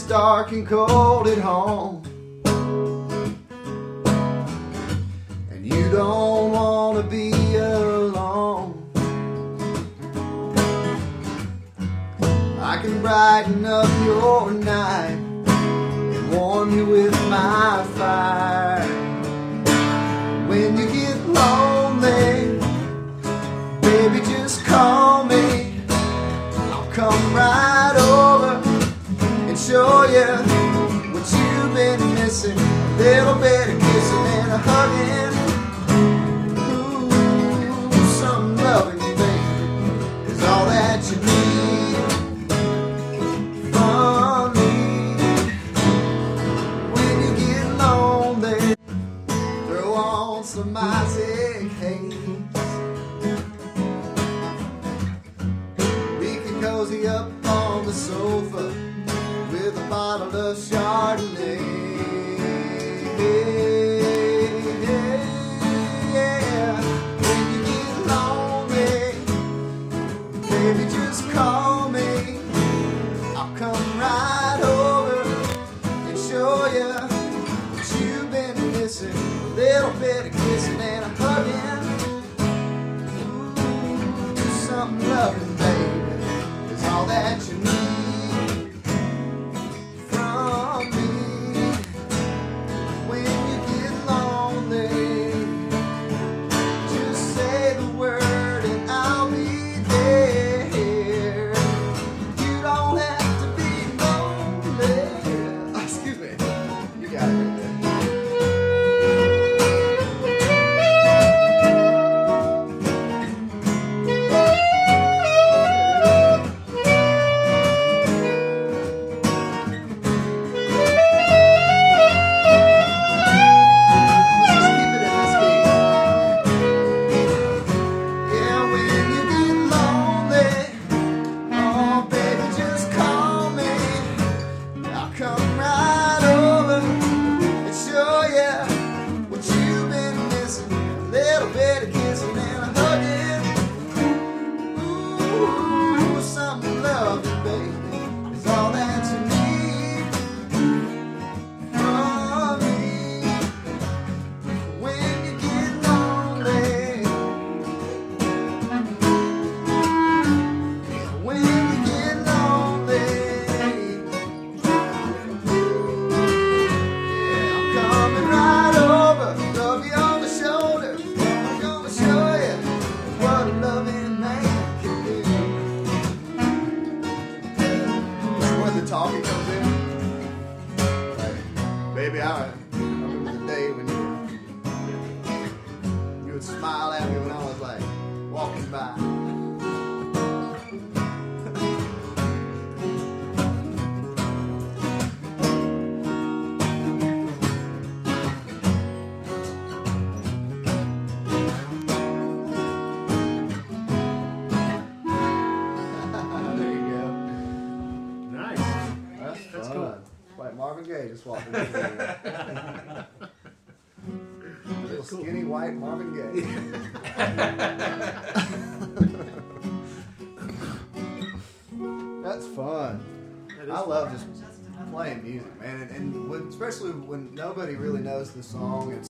dark and cold at home, and you don't want to be alone. I can brighten up your night and warm you with my fire. When you get lonely, baby, just call me. I'll come right over and show you what you've been missing. A little bit of kissing and a hugging. Ooh, some loving, baby, is all that you need from me. When you get lonely, throw on some Isaac Hayes. We can cozy up on the sofa with a bottle of Chardonnay. Yeah. When you get lonely, baby, just call me. I'll come right over and show you what you've been missing. A little bit of kissing and a hugging. Ooh, some loving, baby, is all that you need from me. When you get lonely, just say the word and I'll be there. You don't have to be lonely. Excuse me. You got it right there. Talking comes in. Like, baby, I remember the day when you would smile at me when I was like walking by. That's cool. Like Marvin Gaye just walking in here. Little skinny white Marvin Gaye. That's fun. I love just playing music, man, and when, especially when nobody really knows the song.